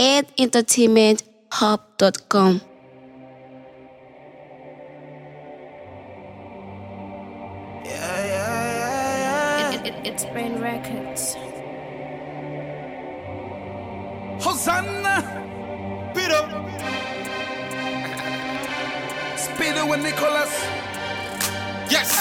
8entertainmenthub.com. It's Brain Records. Hosanna, Peter, Speedo with Nicholas. Yes.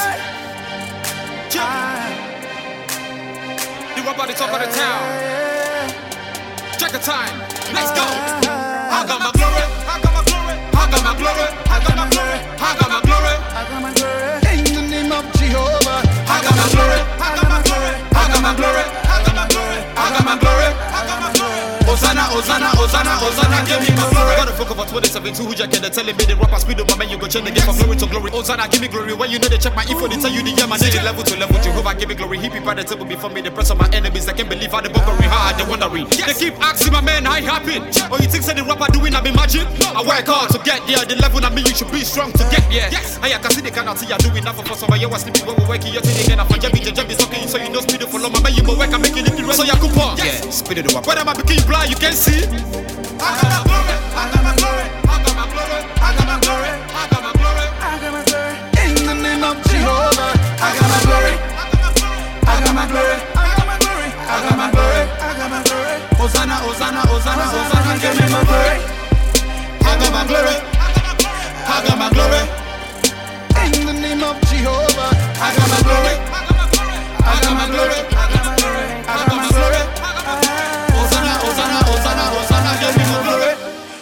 You up on the top of the town. Check the time. Let's go. I got my glory. I got my glory. I got my glory. I got my glory. I got my glory. I got my glory. In the name of Jehovah. I got my glory. I got my glory. I got my glory. I got my glory. I got my glory. I got my glory. Hosanna, Hosanna, Hosanna, Hosanna, give me my glory. Got a folk over 2017 who jacket, they telling me the rapper speed on my man, you go change the game from glory to glory. Hosanna, give me glory. When you know they check my info, they tell you the year, my name level to level. Jehovah, give me glory. He prepared the table before me, the press of my enemies. I can't believe how the bookery hard, they wondering. They keep asking my man, how it happen? Oh, you think say the rapper doing I be magic? I work hard to get there, the level I mean you should be strong to get there. Yes, I can see the kind of thing you're doing now for some of you was sleeping when we're working, you're taking again. For Jabby talking, so you know speed for long, my man, you go work and making it the rest. So you could pop. Yeah, speed it up. When I'm a bikini blind, you can see. I got my glory, I got my glory, I got my glory, I got my glory, I got my glory, I got my glory. In the name of Jehovah, I got my glory, I got my glory, I got my glory, I got my glory, I got my glory. Hosanna, Hosanna, Hosanna, Hosanna, give me my glory. I got my glory, I got my glory. In the name of Jehovah, I got my glory, I got my glory, I got my glory, I got my glory. Hosanna, Hosanna, Hosanna, Hosanna, give me my glory.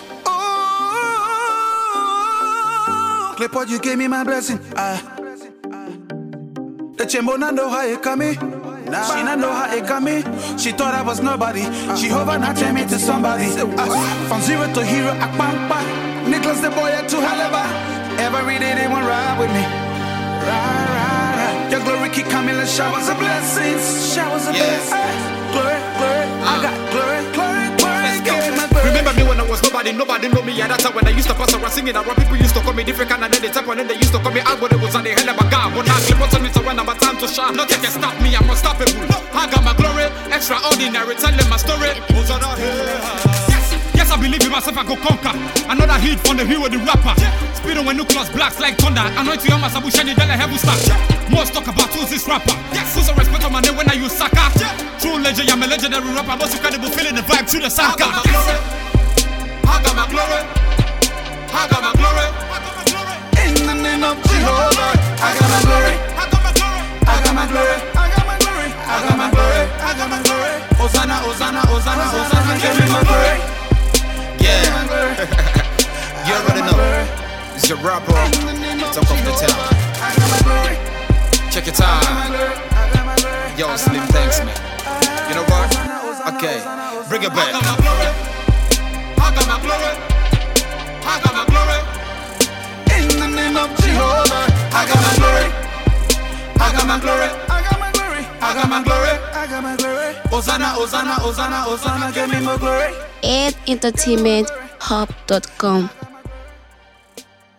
Oh, Clipboard, you gave me my blessing. The chamber not know how it come. She not know how it come. She thought I was nobody. Jehovah not turn me to somebody. From zero to hero, akpampa. Nicholas the boy to Halaba. Every day they want ride with me. Ride. Your glory keep coming like showers of blessings. Showers of blessings. Glory, glory. I got glory, glory, glory. Give me my glory. Remember me when I was nobody know me at that time when I used to pass around singing around. People used to call me different kind and then they type and then they used to call me out when it was on the hell of a god. But now clip on me to when I'm time to shine. Nothing can stop me, I'm unstoppable. I got my glory, extraordinary, telling my story. Yes, I believe in myself, I go conquer. Another hit from the hero, the rapper. Speeding when Nicholas blacks like thunder. Anointing on my sabu shiny, then I have to start. Most talk about who's this rapper. Who's a respect on my name when I use Saka. True legend, I'm a legendary rapper. Most incredible feeling the vibe through the Saka. I got my glory. I got my glory. In the name of Jehovah, I got my glory. I got my glory. I got my glory. I got my glory. I got my glory. I got my glory. Hosanna, Hosanna, Hosanna, Hosanna, give me my glory. Yeah. You already know. It's your rapper. Top of the town. I got my glory. Check your time. Yo, Slim, thanks, man. You know what? Okay, bring it back. I got my glory. I got my glory. I got my glory. In the name of Jehovah, I got my glory. I got my glory. I got my glory. I got my glory. I got my glory. Hosanna, Hosanna, Hosanna, Hosanna, give me my glory. 8entertainmenthub.com.